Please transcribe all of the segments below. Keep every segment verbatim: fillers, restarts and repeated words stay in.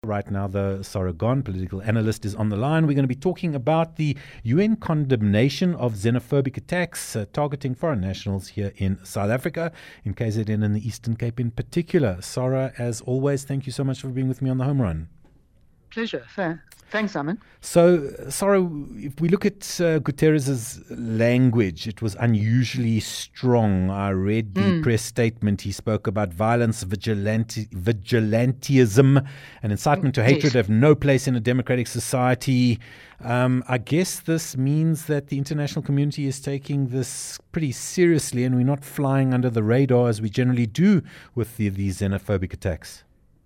Right now, the Saragon political analyst is on the line. We're going to be talking about the U N condemnation of xenophobic attacks uh, targeting foreign nationals here in South Africa, in K Z N and the Eastern Cape in particular. Sarah, as always, thank you so much for being with me on the home run. Pleasure. Fair. Thanks, Simon. So, Sarah, if we look at uh, Guterres' language, it was unusually strong. I read the mm. press statement. He spoke about violence, vigilante, vigilantism, and incitement to hatred yes. have no place in a democratic society. Um, I guess this means that the international community is taking this pretty seriously, and we're not flying under the radar as we generally do with the, these xenophobic attacks.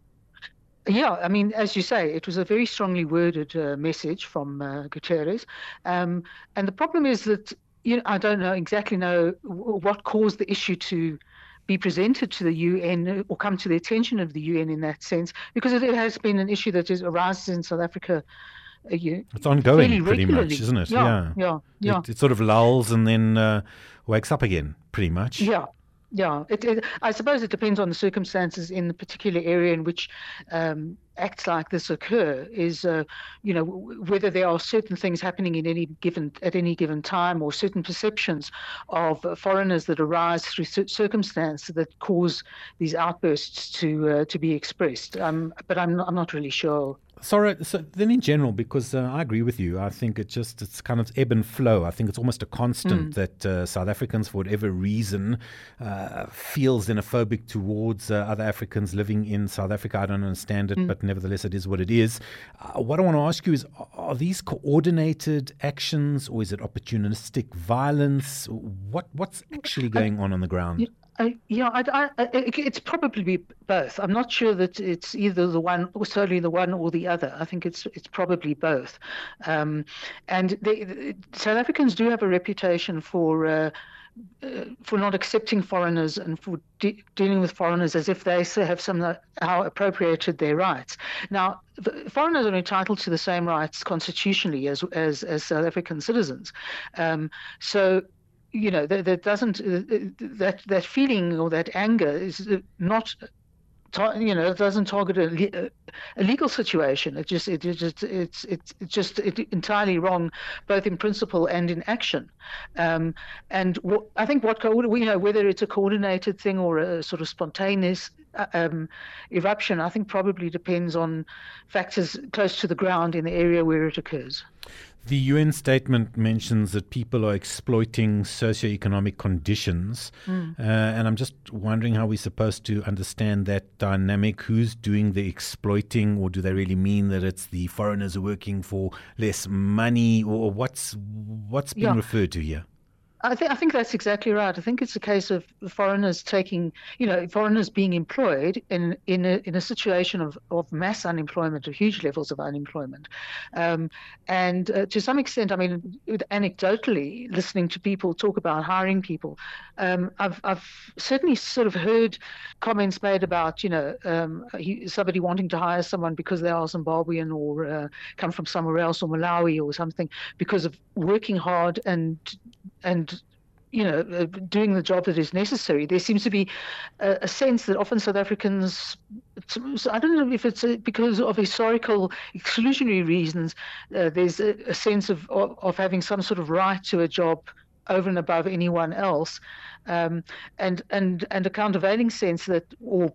Yeah, I mean, as you say, it was a very strongly worded uh, message from uh, Guterres. Um, and the problem is that, you know, I don't know exactly know w- what caused the issue to be presented to the U N or come to the attention of the U N in that sense, because it has been an issue that is, arises in South Africa. Uh, you, it's ongoing pretty much, isn't it? Yeah, yeah, yeah. yeah. It, it sort of lulls and then uh, wakes up again, pretty much. Yeah. Yeah, it, it, I suppose it depends on the circumstances in the particular area in which um, acts like this occur. Is uh, you know w- whether there are certain things happening in any given at any given time, or certain perceptions of uh, foreigners that arise through c- circumstance that cause these outbursts to uh, to be expressed. Um, but I'm not, I'm not really sure. Sorry, so then in general, because uh, I agree with you, I think it just, it's kind of ebb and flow. I think it's almost a constant mm. that uh, South Africans, for whatever reason, uh, feel xenophobic towards uh, other Africans living in South Africa. I don't understand it, mm. but nevertheless, it is what it is. Uh, what I want to ask you is, are these coordinated actions, or is it opportunistic violence? What What's actually going on on the ground? Yeah. Uh, yeah, I, I, it's probably both. I'm not sure that it's either the one, or solely the one or the other. I think it's it's probably both. Um, and they, the, South Africans do have a reputation for uh, uh, for not accepting foreigners and for de- dealing with foreigners as if they have somehow appropriated their rights. Now, the foreigners are entitled to the same rights constitutionally as as, as South African citizens. Um, so. You know, that, that doesn't uh, that that feeling or that anger is not, tar- you know, it doesn't target a, a legal situation. It just it, it just it's it's just it entirely wrong, both in principle and in action. Um, and w- I think what co- we you know whether it's a coordinated thing or a sort of spontaneous um, eruption, I think probably depends on factors close to the ground in the area where it occurs. The U N statement mentions that people are exploiting socioeconomic conditions, mm. uh, and I'm just wondering how we're supposed to understand that dynamic. Who's doing the exploiting, or do they really mean that it's the foreigners who are working for less money, or what's what's being yeah. referred to here? I think I think that's exactly right. I think it's a case of foreigners taking, you know, foreigners being employed in in a in a situation of, of mass unemployment, of huge levels of unemployment, um, and uh, to some extent, I mean, anecdotally, listening to people talk about hiring people, um, I've I've certainly sort of heard comments made about, you know, um, he, somebody wanting to hire someone because they are Zimbabwean or uh, come from somewhere else, or Malawi or something, because of working hard and and you know, uh, doing the job that is necessary. There seems to be a, a sense that often South Africans, I don't know if it's a, because of historical exclusionary reasons, uh, there's a, a sense of, of of having some sort of right to a job over and above anyone else, um, and and and a countervailing sense that, or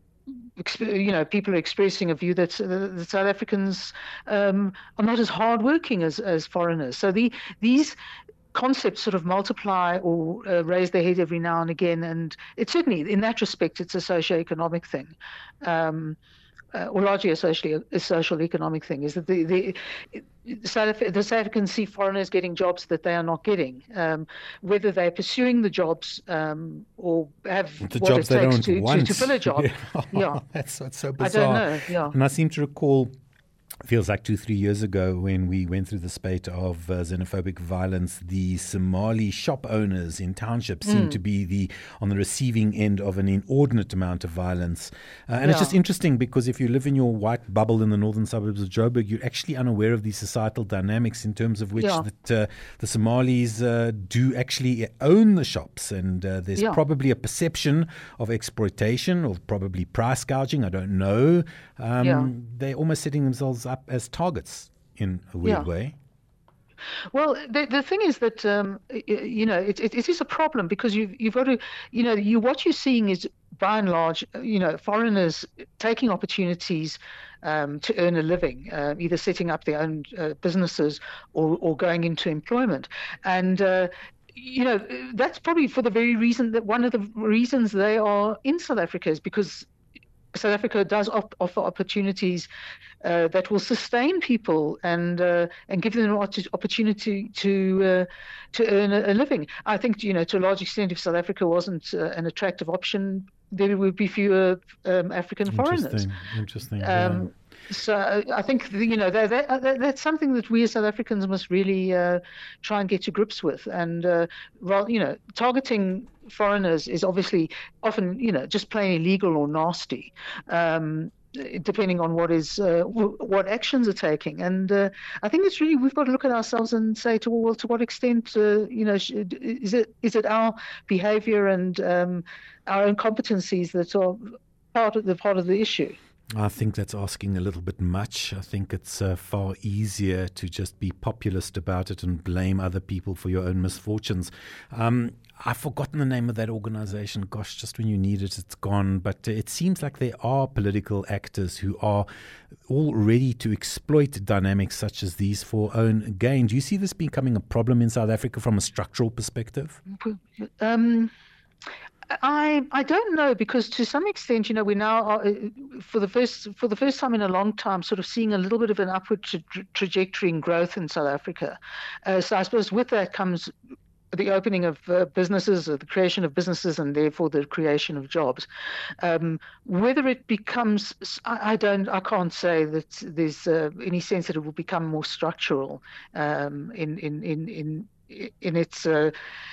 you know, people are expressing a view that, uh, that South Africans um, are not as hardworking as as foreigners. So the these concepts sort of multiply or uh, raise their head every now and again, and it's certainly, in that respect, it's a socio-economic thing, um, uh, or largely a social a social economic thing. Is that the the South the South Africans see foreigners getting jobs that they are not getting, um, whether they're pursuing the jobs um, or have the what jobs it they takes don't to, want. to, to fill a job. Yeah, yeah. that's, that's so bizarre. I don't know. Yeah, and I seem to recall Feels like two, three years ago when we went through the spate of uh, xenophobic violence, the Somali shop owners in townships mm. seem to be the on the receiving end of an inordinate amount of violence. Uh, and yeah. it's just interesting because if you live in your white bubble in the northern suburbs of Joburg, you're actually unaware of these societal dynamics in terms of which yeah. that, uh, the Somalis uh, do actually own the shops. And uh, there's yeah. probably a perception of exploitation or probably price gouging. I don't know. Um, yeah. They're almost setting themselves up as targets in a weird yeah. way. Well, the the thing is that um, you know it, it it is a problem because you've you've got to you know you what you're seeing is by and large you know foreigners taking opportunities um, to earn a living, uh, either setting up their own uh, businesses or or going into employment, and. Uh, You know, that's probably for the very reason that one of the reasons they are in South Africa is because South Africa does op- offer opportunities uh, that will sustain people and uh, and give them an opportunity to uh, to earn a, a living. I think you know to a large extent, if South Africa wasn't uh, an attractive option, there would be fewer um, African Interesting. foreigners. Interesting. Um, yeah. So I think you know that, that, that's something that we as South Africans must really uh, try and get to grips with. And uh, well, you know, targeting foreigners is obviously often you know just plain illegal or nasty, um, depending on what is uh, w- what actions are taking. And uh, I think it's really we've got to look at ourselves and say to well, to what extent uh, you know should, is it is it our behaviour and um, our own competencies that are part of the part of the issue. I think that's asking a little bit much. I think it's uh, far easier to just be populist about it and blame other people for your own misfortunes. Um, I've forgotten the name of that organization. Gosh, just when you need it, it's gone. But uh, it seems like there are political actors who are all ready to exploit dynamics such as these for own gain. Do you see this becoming a problem in South Africa from a structural perspective? Um I I don't know because to some extent, you know, we now are, for the first for the first time in a long time, sort of seeing a little bit of an upward tra- trajectory in growth in South Africa. Uh, so I suppose with that comes the opening of uh, businesses, or the creation of businesses, and therefore the creation of jobs. Um, whether it becomes, I, I don't, I can't say that there's uh, any sense that it will become more structural um, in in in in in its. Uh,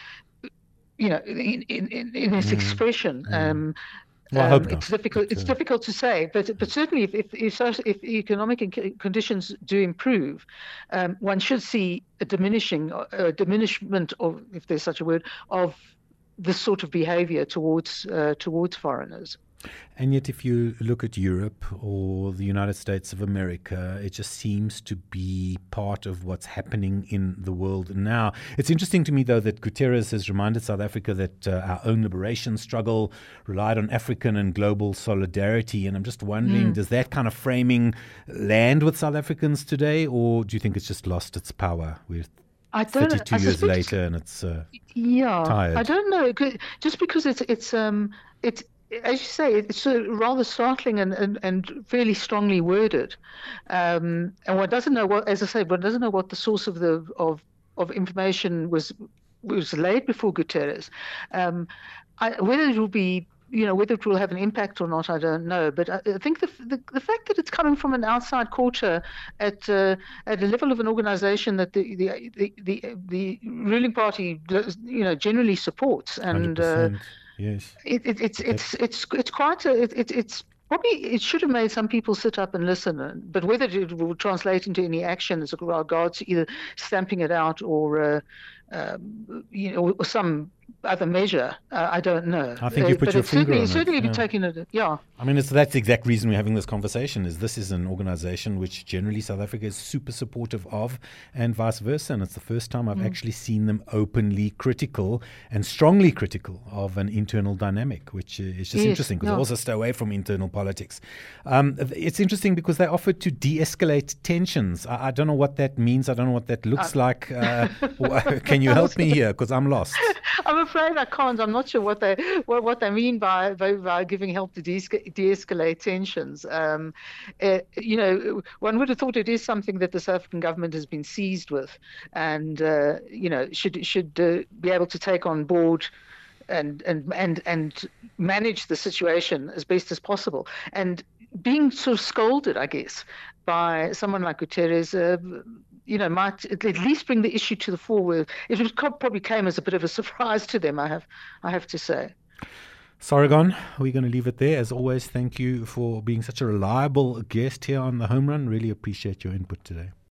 You know, in in, in its mm, expression, mm. Um, well, I hope um, not. it's difficult. It's difficult to say, but but certainly, if if if, if economic conditions do improve, um, one should see a diminishing, a diminishment of, if there's such a word, of this sort of behaviour towards uh, towards foreigners. And yet, if you look at Europe or the United States of America, it just seems to be part of what's happening in the world now. It's interesting to me, though, that Guterres has reminded South Africa that uh, our own liberation struggle relied on African and global solidarity. And I'm just wondering, mm. does that kind of framing land with South Africans today, or do you think it's just lost its power? We're I don't thirty-two I years later and it's uh, yeah, tired. I don't know. Just because it's it's um it's. As you say, it's rather startling and, and, and fairly strongly worded, um, and one doesn't know what, as I say, one doesn't know what the source of the of of information was was laid before Guterres. Um, I, whether it will be, you know, whether it will have an impact or not, I don't know. But I, I think the, the the fact that it's coming from an outside quarter at uh, at a level of an organisation that the the, the the the ruling party, you know, generally supports and. Uh, Yes, it, it, it's it's it's it's quite a it, it, it's probably it should have made some people sit up and listen. But whether it will translate into any action as regards either stamping it out or uh, um, you know or some other measure, uh, I don't know. I think you put uh, your finger certainly, on it. Certainly, yeah. be taking it. Yeah. I mean, it's that's the exact reason we're having this conversation. Is this is an organisation which generally South Africa is super supportive of, and vice versa. And it's the first time I've mm. actually seen them openly critical and strongly critical of an internal dynamic, which is just yes, interesting because yeah. they also stay away from internal politics. Um, it's interesting because they offered to de-escalate tensions. I, I don't know what that means. I don't know what that looks uh, like. Uh, can you help me here? Because I'm lost. I'm afraid I can't. I'm not sure what they what, what they mean by, by by giving help to de- de-escalate tensions. Um, uh, you know, one would have thought it is something that the South African government has been seized with, and uh, you know should should uh, be able to take on board and and and and manage the situation as best as possible. And being sort of scolded, I guess, by someone like Guterres, uh, you know, might at least bring the issue to the fore. It was, probably came as a bit of a surprise to them, I have, I have to say. Sargon, we're going to leave it there. As always, thank you for being such a reliable guest here on The Home Run. Really appreciate your input today.